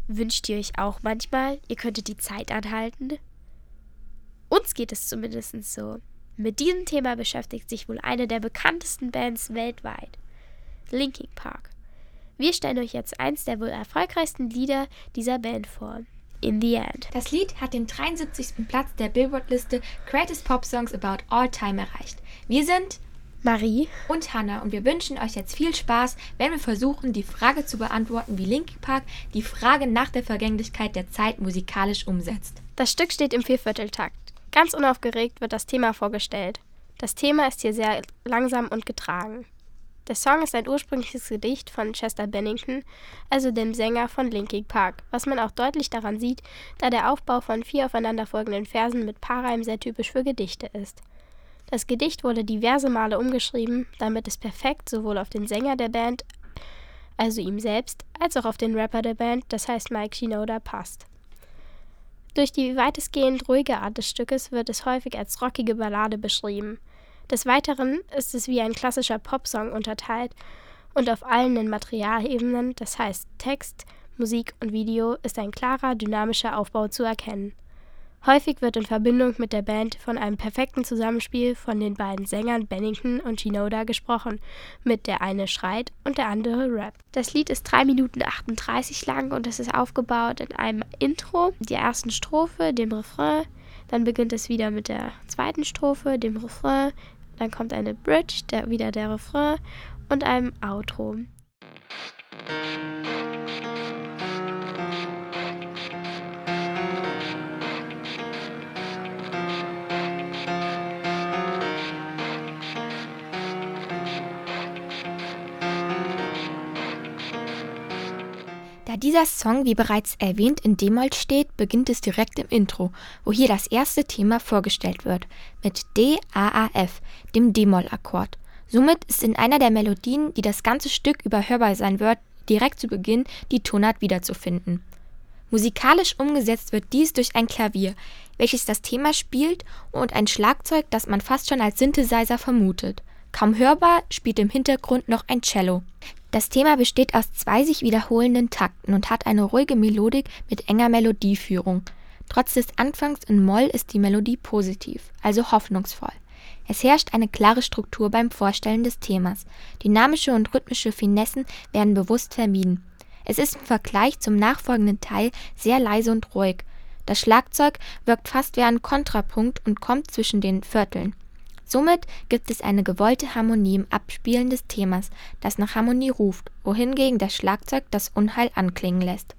Wünscht ihr euch auch manchmal, ihr könntet die Zeit anhalten? Uns geht es zumindest so. Mit diesem Thema beschäftigt sich wohl eine der bekanntesten Bands weltweit, Linkin Park. Wir stellen euch jetzt eins der wohl erfolgreichsten Lieder dieser Band vor, In the End. Das Lied hat den 73. Platz der Billboard-Liste Greatest Pop Songs About All Time erreicht. Wir sind Marie und Hannah und wir wünschen euch jetzt viel Spaß, wenn wir versuchen, die Frage zu beantworten, wie Linkin Park die Frage nach der Vergänglichkeit der Zeit musikalisch umsetzt. Das Stück steht im Viervierteltakt. Ganz unaufgeregt wird das Thema vorgestellt. Das Thema ist hier sehr langsam und getragen. Der Song ist ein ursprüngliches Gedicht von Chester Bennington, also dem Sänger von Linkin Park, was man auch deutlich daran sieht, da der Aufbau von 4 aufeinanderfolgenden Versen mit Paarreim sehr typisch für Gedichte ist. Das Gedicht wurde diverse Male umgeschrieben, damit es perfekt sowohl auf den Sänger der Band, also ihm selbst, als auch auf den Rapper der Band, das heißt Mike Shinoda, passt. Durch die weitestgehend ruhige Art des Stückes wird es häufig als rockige Ballade beschrieben. Des Weiteren ist es wie ein klassischer Popsong unterteilt und auf allen Materialebenen, das heißt Text, Musik und Video, ist ein klarer, dynamischer Aufbau zu erkennen. Häufig wird in Verbindung mit der Band von einem perfekten Zusammenspiel von den beiden Sängern Bennington und Shinoda gesprochen, mit der eine schreit und der andere rappt. Das Lied ist 3 Minuten 38 lang und es ist aufgebaut in einem Intro, der ersten Strophe, dem Refrain, dann beginnt es wieder mit der zweiten Strophe, dem Refrain, dann kommt eine Bridge, wieder der Refrain und einem Outro. Da dieser Song, wie bereits erwähnt, in D-Moll steht, beginnt es direkt im Intro, wo hier das erste Thema vorgestellt wird, mit D-A-A-F, dem D-Moll-Akkord. Somit ist in einer der Melodien, die das ganze Stück über hörbar sein wird, direkt zu Beginn die Tonart wiederzufinden. Musikalisch umgesetzt wird dies durch ein Klavier, welches das Thema spielt, und ein Schlagzeug, das man fast schon als Synthesizer vermutet. Kaum hörbar spielt im Hintergrund noch ein Cello. Das Thema besteht aus 2 sich wiederholenden Takten und hat eine ruhige Melodik mit enger Melodieführung. Trotz des Anfangs in Moll ist die Melodie positiv, also hoffnungsvoll. Es herrscht eine klare Struktur beim Vorstellen des Themas. Dynamische und rhythmische Finessen werden bewusst vermieden. Es ist im Vergleich zum nachfolgenden Teil sehr leise und ruhig. Das Schlagzeug wirkt fast wie ein Kontrapunkt und kommt zwischen den Vierteln. Somit gibt es eine gewollte Harmonie im Abspielen des Themas, das nach Harmonie ruft, wohingegen das Schlagzeug das Unheil anklingen lässt.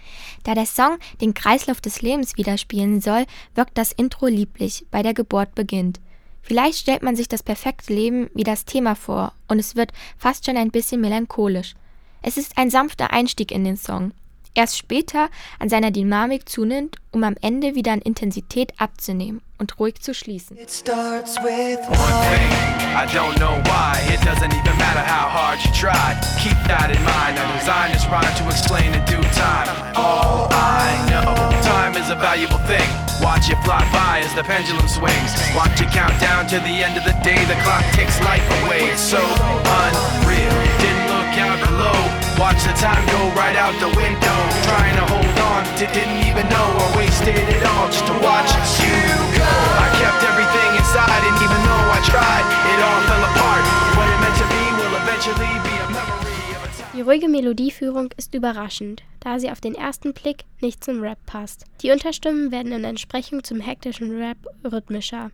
Da der Song den Kreislauf des Lebens widerspiegeln soll, wirkt das Intro lieblich, bei der Geburt beginnt. Vielleicht stellt man sich das perfekte Leben wie das Thema vor und es wird fast schon ein bisschen melancholisch. Es ist ein sanfter Einstieg in den Song. Erst später an seiner Dynamik zunimmt, um am Ende wieder an Intensität abzunehmen und ruhig zu schließen. It starts with one thing, I don't know why. It doesn't even matter how hard you try. Keep that in mind. I designed this rhyme to explain in due time. All I know, time is a valuable thing. Watch it fly by as the pendulum swings. Watch it count down to the end of the day. The clock takes life away. It's so unreal. Didn't look out below. Watch the time go right out the window. Trying to hold on, didn't even know I wasted it all just to watch you go. I kept everything inside, and even though I tried, it all fell apart. What it meant to be will eventually be a memory of a time. Die ruhige Melodieführung ist überraschend, da sie auf den ersten Blick nicht zum Rap passt. Die Unterstimmen werden in Entsprechung zum hektischen Rap rhythmischer.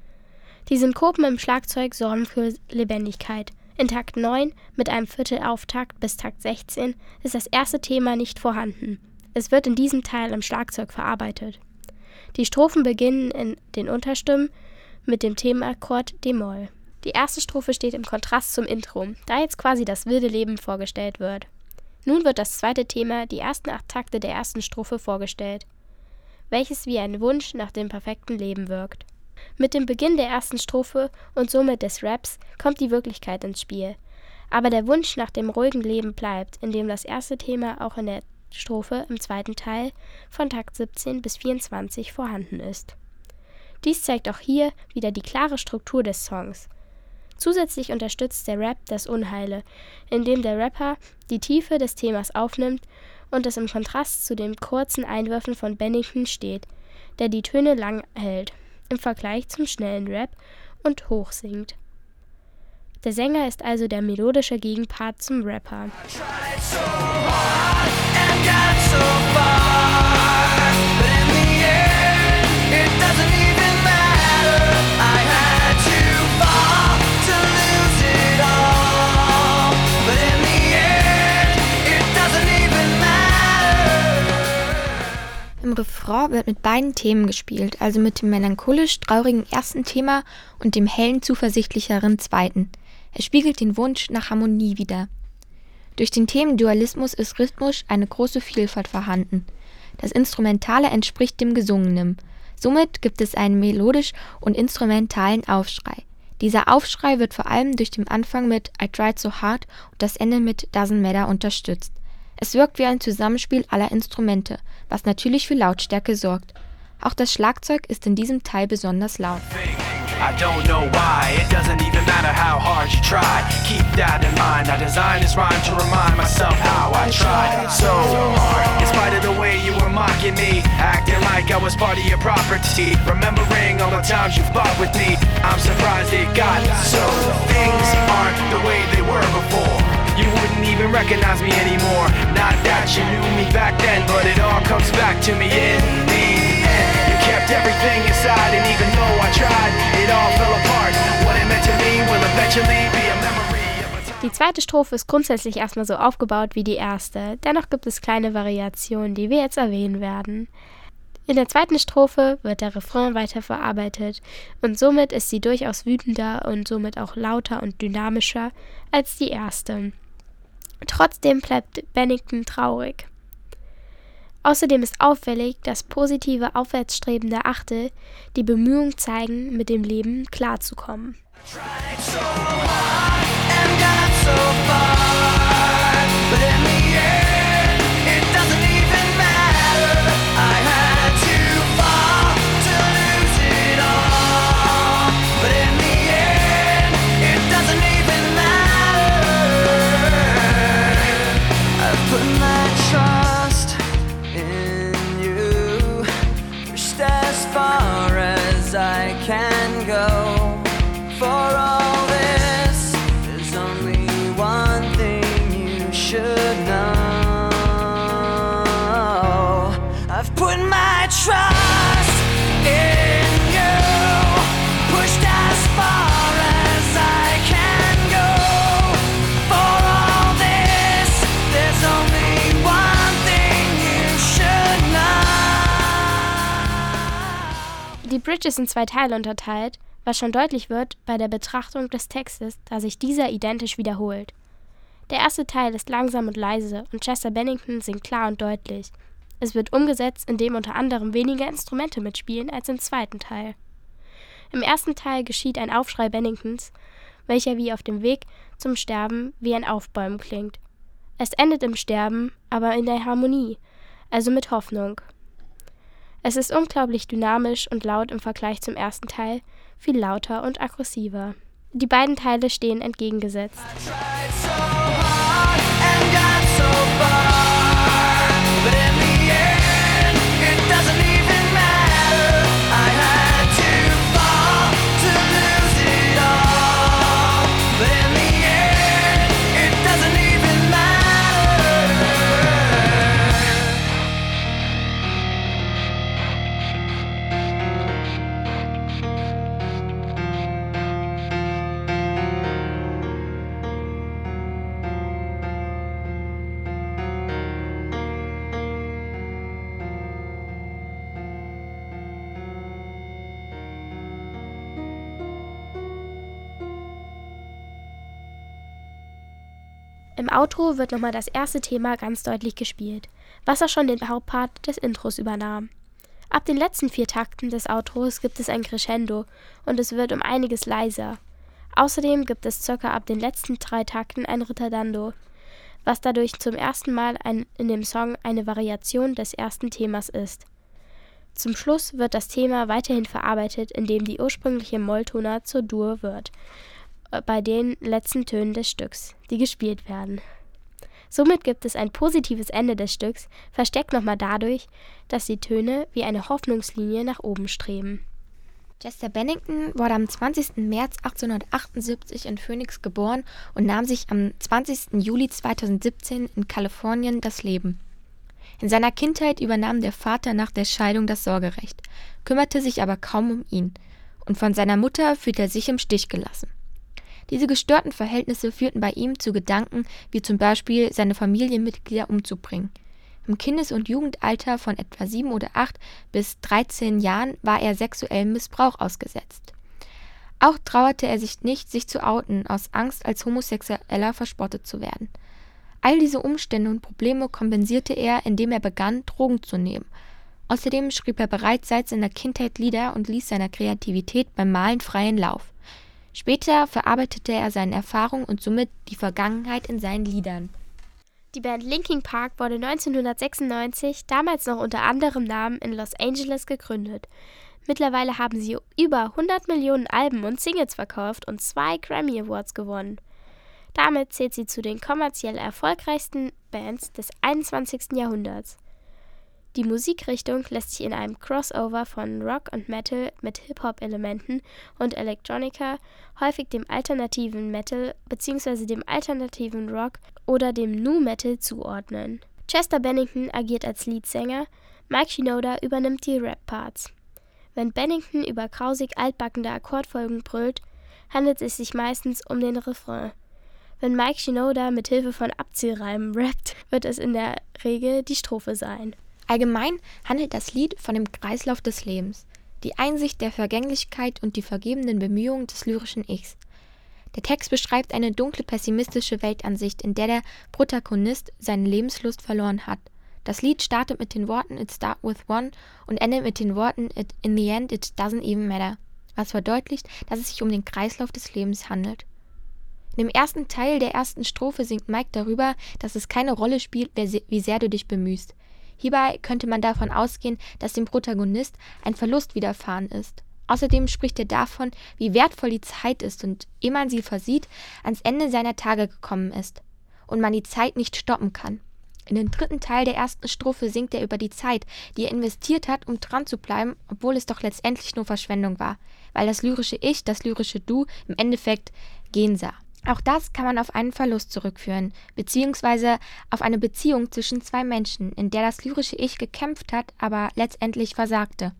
Die Synkopen im Schlagzeug sorgen für Lebendigkeit. In Takt 9 mit einem Viertelauftakt bis Takt 16 ist das erste Thema nicht vorhanden. Es wird in diesem Teil am Schlagzeug verarbeitet. Die Strophen beginnen in den Unterstimmen mit dem Themaakkord d-Moll. Die erste Strophe steht im Kontrast zum Intro, da jetzt quasi das wilde Leben vorgestellt wird. Nun wird das zweite Thema, die ersten 8 Takte der ersten Strophe, vorgestellt, welches wie ein Wunsch nach dem perfekten Leben wirkt. Mit dem Beginn der ersten Strophe und somit des Raps kommt die Wirklichkeit ins Spiel. Aber der Wunsch nach dem ruhigen Leben bleibt, indem das erste Thema auch in der Strophe im zweiten Teil von Takt 17 bis 24 vorhanden ist. Dies zeigt auch hier wieder die klare Struktur des Songs. Zusätzlich unterstützt der Rap das Unheile, indem der Rapper die Tiefe des Themas aufnimmt und es im Kontrast zu den kurzen Einwürfen von Bennington steht, der die Töne lang hält, im Vergleich zum schnellen Rap und hoch singt. Der Sänger ist also der melodische Gegenpart zum Rapper. Im Refrain wird mit beiden Themen gespielt, also mit dem melancholisch-traurigen ersten Thema und dem hellen, zuversichtlicheren zweiten. Es spiegelt den Wunsch nach Harmonie wider. Durch den Themendualismus ist rhythmisch eine große Vielfalt vorhanden. Das Instrumentale entspricht dem Gesungenen. Somit gibt es einen melodisch und instrumentalen Aufschrei. Dieser Aufschrei wird vor allem durch den Anfang mit I Tried So Hard und das Ende mit Doesn't Matter unterstützt. Es wirkt wie ein Zusammenspiel aller Instrumente, was natürlich für Lautstärke sorgt. Auch das Schlagzeug ist in diesem Teil besonders laut. I don't know why, it doesn't even matter how hard you try. Keep that in mind, I designed this rhyme to remind myself how I tried so hard. In spite of the way you were mocking me, acting like I was part of your property. Remembering all the times you fought with me, I'm surprised it got so. Things aren't the way they were before. You wouldn't even recognize me anymore. Not that you knew me back then, but it all comes back to me in the end. You kept everything inside, and even though I tried, it all fell apart. What it meant to me will eventually be a memory of a time. Die zweite Strophe ist grundsätzlich erstmal so aufgebaut wie die erste. Dennoch gibt es kleine Variationen, die wir jetzt erwähnen werden. In der zweiten Strophe wird der Refrain weiter verarbeitet und somit ist sie durchaus wütender und somit auch lauter und dynamischer als die erste. Trotzdem bleibt Bennington traurig. Außerdem ist auffällig, dass positive, aufwärtsstrebende Achtel die Bemühungen zeigen, mit dem Leben klarzukommen. Die Bridge ist in 2 Teile unterteilt, was schon deutlich wird bei der Betrachtung des Textes, da sich dieser identisch wiederholt. Der erste Teil ist langsam und leise und Chester Bennington singt klar und deutlich. Es wird umgesetzt, indem unter anderem weniger Instrumente mitspielen als im zweiten Teil. Im ersten Teil geschieht ein Aufschrei Benningtons, welcher wie auf dem Weg zum Sterben wie ein Aufbäumen klingt. Es endet im Sterben, aber in der Harmonie, also mit Hoffnung. Es ist unglaublich dynamisch und laut im Vergleich zum ersten Teil, viel lauter und aggressiver. Die beiden Teile stehen entgegengesetzt. Im Outro wird nochmal das erste Thema ganz deutlich gespielt, was auch schon den Hauptpart des Intros übernahm. Ab den letzten 4 Takten des Outros gibt es ein Crescendo und es wird um einiges leiser. Außerdem gibt es ca. ab den letzten 3 Takten ein Ritardando, was dadurch zum ersten Mal in dem Song eine Variation des ersten Themas ist. Zum Schluss wird das Thema weiterhin verarbeitet, indem die ursprüngliche Molltonart zur Dur wird, bei den letzten Tönen des Stücks, die gespielt werden. Somit gibt es ein positives Ende des Stücks, verstärkt nochmal dadurch, dass die Töne wie eine Hoffnungslinie nach oben streben. Chester Bennington wurde am 20. März 1878 in Phoenix geboren und nahm sich am 20. Juli 2017 in Kalifornien das Leben. In seiner Kindheit übernahm der Vater nach der Scheidung das Sorgerecht, kümmerte sich aber kaum um ihn, und von seiner Mutter fühlte er sich im Stich gelassen. Diese gestörten Verhältnisse führten bei ihm zu Gedanken, wie zum Beispiel seine Familienmitglieder umzubringen. Im Kindes- und Jugendalter von etwa 7 oder 8 bis 13 Jahren war er sexuellem Missbrauch ausgesetzt. Auch trauerte er sich nicht, sich zu outen, aus Angst, als Homosexueller verspottet zu werden. All diese Umstände und Probleme kompensierte er, indem er begann, Drogen zu nehmen. Außerdem schrieb er bereits seit seiner Kindheit Lieder und ließ seiner Kreativität beim Malen freien Lauf. Später verarbeitete er seine Erfahrungen und somit die Vergangenheit in seinen Liedern. Die Band Linkin Park wurde 1996, damals noch unter anderem Namen, in Los Angeles gegründet. Mittlerweile haben sie über 100 Millionen Alben und Singles verkauft und 2 Grammy Awards gewonnen. Damit zählt sie zu den kommerziell erfolgreichsten Bands des 21. Jahrhunderts. Die Musikrichtung lässt sich in einem Crossover von Rock und Metal mit Hip-Hop-Elementen und Electronica, häufig dem alternativen Metal bzw. dem alternativen Rock oder dem Nu Metal zuordnen. Chester Bennington agiert als Leadsänger, Mike Shinoda übernimmt die Rap-Parts. Wenn Bennington über grausig altbackene Akkordfolgen brüllt, handelt es sich meistens um den Refrain. Wenn Mike Shinoda mit Hilfe von Abziehreimen rappt, wird es in der Regel die Strophe sein. Allgemein handelt das Lied von dem Kreislauf des Lebens, die Einsicht der Vergänglichkeit und die vergebenden Bemühungen des lyrischen Ichs. Der Text beschreibt eine dunkle, pessimistische Weltansicht, in der der Protagonist seine Lebenslust verloren hat. Das Lied startet mit den Worten "It start with one" und endet mit den Worten "In the end it doesn't even matter", was verdeutlicht, dass es sich um den Kreislauf des Lebens handelt. In dem ersten Teil der ersten Strophe singt Mike darüber, dass es keine Rolle spielt, wie sehr du dich bemühst. Hierbei könnte man davon ausgehen, dass dem Protagonist ein Verlust widerfahren ist. Außerdem spricht er davon, wie wertvoll die Zeit ist und, ehe man sie versieht, ans Ende seiner Tage gekommen ist und man die Zeit nicht stoppen kann. In dem dritten Teil der ersten Strophe singt er über die Zeit, die er investiert hat, um dran zu bleiben, obwohl es doch letztendlich nur Verschwendung war, weil das lyrische Ich, das lyrische Du im Endeffekt gehen sah. Auch das kann man auf einen Verlust zurückführen, beziehungsweise auf eine Beziehung zwischen 2 Menschen, in der das lyrische Ich gekämpft hat, aber letztendlich versagte.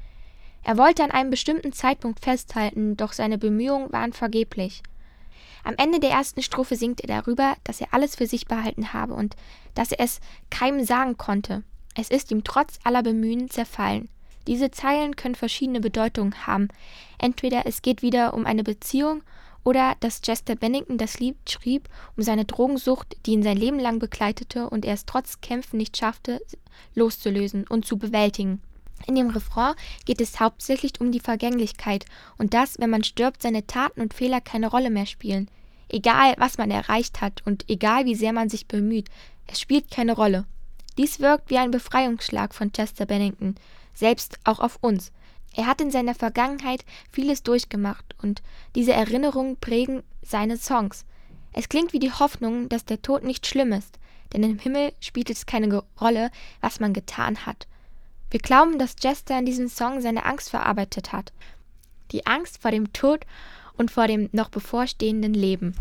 Er wollte an einem bestimmten Zeitpunkt festhalten, doch seine Bemühungen waren vergeblich. Am Ende der ersten Strophe singt er darüber, dass er alles für sich behalten habe und dass er es keinem sagen konnte. Es ist ihm trotz aller Bemühen zerfallen. Diese Zeilen können verschiedene Bedeutungen haben. Entweder es geht wieder um eine Beziehung oder dass Chester Bennington das Lied schrieb, um seine Drogensucht, die ihn sein Leben lang begleitete und er es trotz Kämpfen nicht schaffte, loszulösen und zu bewältigen. In dem Refrain geht es hauptsächlich um die Vergänglichkeit und dass, wenn man stirbt, seine Taten und Fehler keine Rolle mehr spielen. Egal, was man erreicht hat und egal, wie sehr man sich bemüht, es spielt keine Rolle. Dies wirkt wie ein Befreiungsschlag von Chester Bennington, selbst auch auf uns. Er hat in seiner Vergangenheit vieles durchgemacht und diese Erinnerungen prägen seine Songs. Es klingt wie die Hoffnung, dass der Tod nicht schlimm ist, denn im Himmel spielt es keine Rolle, was man getan hat. Wir glauben, dass Chester in diesem Song seine Angst verarbeitet hat. Die Angst vor dem Tod und vor dem noch bevorstehenden Leben.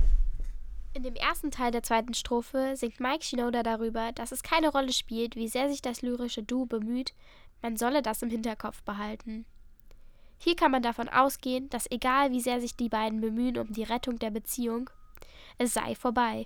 In dem ersten Teil der zweiten Strophe singt Mike Shinoda darüber, dass es keine Rolle spielt, wie sehr sich das lyrische Du bemüht, man solle das im Hinterkopf behalten. Hier kann man davon ausgehen, dass egal wie sehr sich die beiden bemühen um die Rettung der Beziehung, es sei vorbei.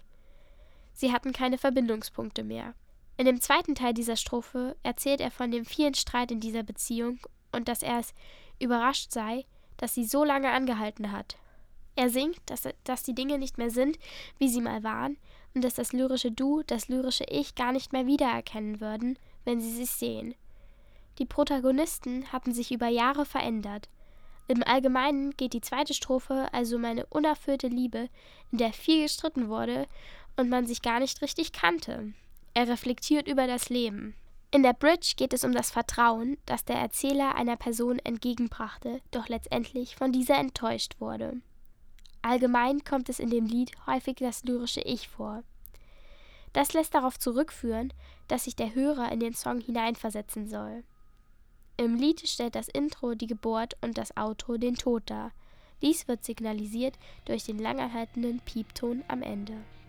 Sie hatten keine Verbindungspunkte mehr. In dem zweiten Teil dieser Strophe erzählt er von dem vielen Streit in dieser Beziehung und dass er es überrascht sei, dass sie so lange angehalten hat. Er singt, dass die Dinge nicht mehr sind, wie sie mal waren und dass das lyrische Du, das lyrische Ich gar nicht mehr wiedererkennen würden, wenn sie sich sehen. Die Protagonisten hatten sich über Jahre verändert. Im Allgemeinen geht die zweite Strophe also um eine unerfüllte Liebe, in der viel gestritten wurde und man sich gar nicht richtig kannte. Er reflektiert über das Leben. In der Bridge geht es um das Vertrauen, das der Erzähler einer Person entgegenbrachte, doch letztendlich von dieser enttäuscht wurde. Allgemein kommt es in dem Lied häufig das lyrische Ich vor. Das lässt darauf zurückführen, dass sich der Hörer in den Song hineinversetzen soll. Im Lied stellt das Intro die Geburt und das Outro den Tod dar. Dies wird signalisiert durch den langanhaltenden Piepton am Ende.